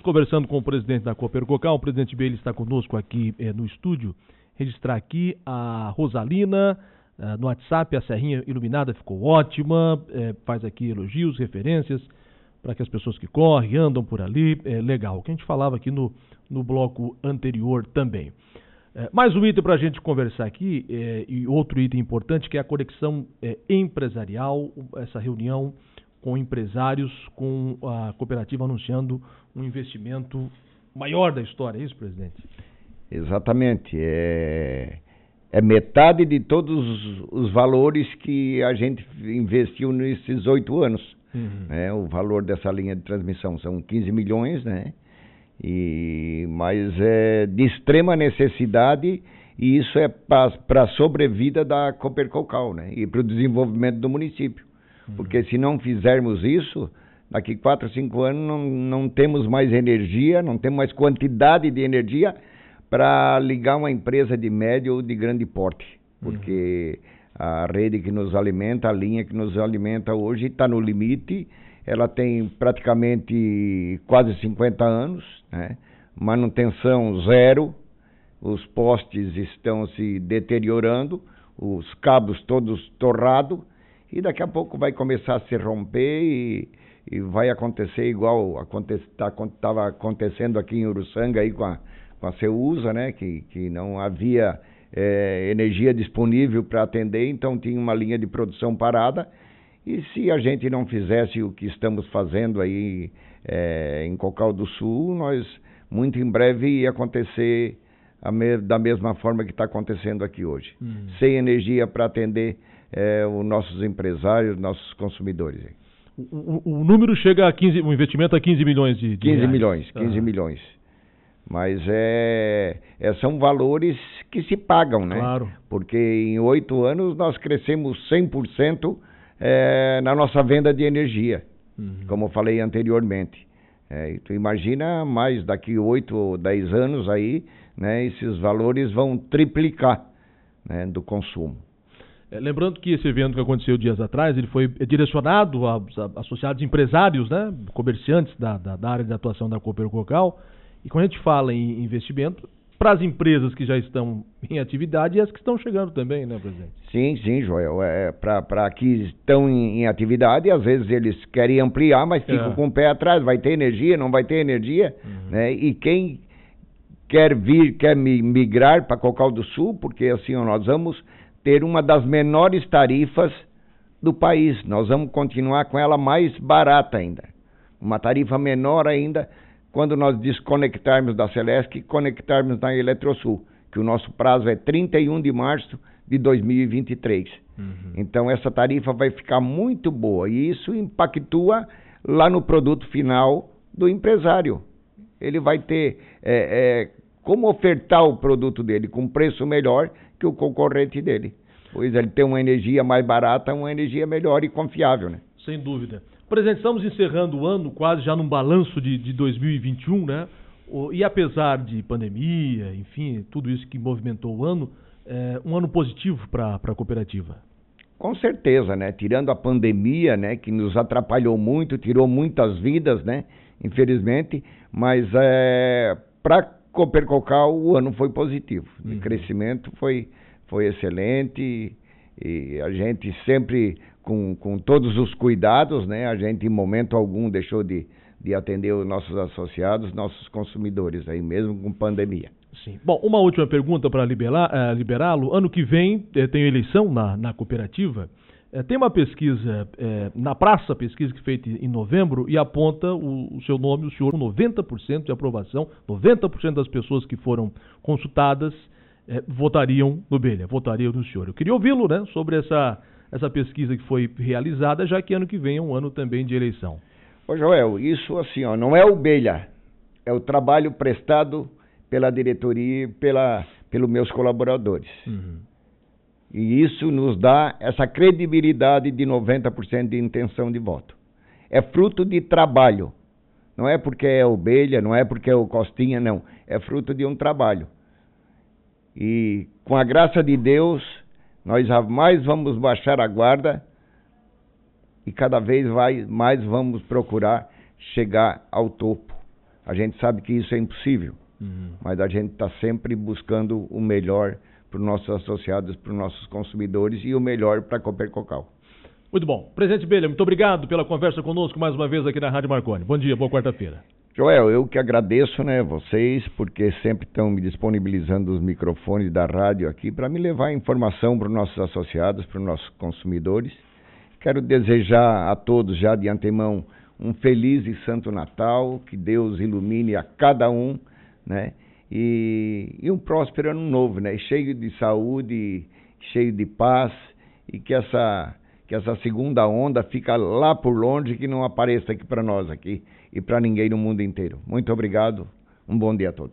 Estamos conversando com o presidente da Copercocal. O presidente Bayle está conosco aqui no estúdio. Registrar aqui a Rosalina no WhatsApp, a Serrinha Iluminada ficou ótima, faz aqui elogios, referências para que as pessoas que correm, andam por ali, legal. O que a gente falava aqui no bloco anterior também. Mais um item para a gente conversar aqui, e outro item importante, que é a conexão empresarial, essa reunião com empresários, com a cooperativa anunciando um investimento maior da história, é isso, presidente? Exatamente, é metade de todos os valores que a gente investiu nesses 8 anos, né? O valor dessa linha de transmissão são 15 milhões, né? Mas é de extrema necessidade, e isso é para a sobrevida da Copercocal, né? E para o desenvolvimento do município. Porque se não fizermos isso, daqui 4 ou 5 anos não temos mais energia, não temos mais quantidade de energia para ligar uma empresa de médio ou de grande porte. Porque a rede que nos alimenta, a linha que nos alimenta hoje está no limite. Ela tem praticamente quase 50 anos, né? Manutenção zero, os postes estão se deteriorando, os cabos todos torrados, e daqui a pouco vai começar a se romper e vai acontecer igual estava acontecendo aqui em Uruçanga aí com a Ceusa, né? Que não havia energia disponível para atender, então tinha uma linha de produção parada. E se a gente não fizesse o que estamos fazendo aí em Cocal do Sul, nós muito em breve ia acontecer da mesma forma que está acontecendo aqui hoje. Sem energia para atender os nossos empresários, nossos consumidores. O número chega a 15, o investimento a 15 milhões de 15 reais. milhões, 15 milhões. Mas são valores que se pagam, né? Claro. Porque em 8 anos nós crescemos 100%, na nossa venda de energia, como eu falei anteriormente. Tu imagina mais daqui 8 ou 10 anos aí, né, esses valores vão triplicar, né, do consumo. Lembrando que esse evento que aconteceu dias atrás, ele foi direcionado aos associados empresários, né, comerciantes da área de atuação da Copercocal. E quando a gente fala em investimento, para as empresas que já estão em atividade e as que estão chegando também, né, presidente? Sim, Joel. Para que estão em atividade, às vezes eles querem ampliar, mas ficam com o pé atrás. Vai ter energia, não vai ter energia? Né? E quem quer migrar para Cocal do Sul, porque assim nós vamos ter uma das menores tarifas do país. Nós vamos continuar com ela mais barata ainda. Uma tarifa menor ainda, quando nós desconectarmos da Celesc e conectarmos na Eletrosul, que o nosso prazo é 31 de março de 2023. Então essa tarifa vai ficar muito boa, e isso impactua lá no produto final do empresário. Ele vai ter como ofertar o produto dele com preço melhor que o concorrente dele. Pois ele tem uma energia mais barata, uma energia melhor e confiável, né? Sem dúvida. Presidente, estamos encerrando o ano, quase já num balanço de 2021, né? E apesar de pandemia, enfim, tudo isso que movimentou o ano, um ano positivo para a cooperativa. Com certeza, né? Tirando a pandemia, né, que nos atrapalhou muito, tirou muitas vidas, né? Infelizmente, mas para a Copercocal o ano foi positivo. O crescimento foi excelente, e a gente sempre com todos os cuidados, né? A gente em momento algum deixou de atender os nossos associados, nossos consumidores, aí mesmo com pandemia. Sim. Bom, uma última pergunta para liberá-lo. Ano que vem tem eleição na cooperativa. Tem uma pesquisa, na Praça, pesquisa que foi feita em novembro, e aponta o seu nome, o senhor, com 90% de aprovação, 90% das pessoas que foram consultadas votariam no Bayle, votariam no senhor. Eu queria ouvi-lo, né, sobre essa pesquisa que foi realizada, já que ano que vem é um ano também de eleição. Ô Joel, isso assim, não é o Bayle, é o trabalho prestado pela diretoria e pelos meus colaboradores. E isso nos dá essa credibilidade de 90% de intenção de voto. É fruto de trabalho. Não é porque é o Bayle, não é porque é o Costinha, não. É fruto de um trabalho. E com a graça de Deus, nós jamais vamos baixar a guarda e cada vez mais vamos procurar chegar ao topo. A gente sabe que isso é impossível, mas a gente está sempre buscando o melhor para os nossos associados, para os nossos consumidores e o melhor para a Copercocal. Muito bom. Presidente Belha, muito obrigado pela conversa conosco mais uma vez aqui na Rádio Marconi. Bom dia, boa quarta-feira. Joel, eu que agradeço, né, vocês, porque sempre estão me disponibilizando os microfones da rádio aqui para me levar informação para os nossos associados, para os nossos consumidores. Quero desejar a todos já de antemão um feliz e santo Natal, que Deus ilumine a cada um, né, e um próspero ano novo, né, cheio de saúde, cheio de paz, e que essa segunda onda fica lá por longe, que não apareça aqui para nós aqui e para ninguém no mundo inteiro. Muito obrigado, um bom dia a todos.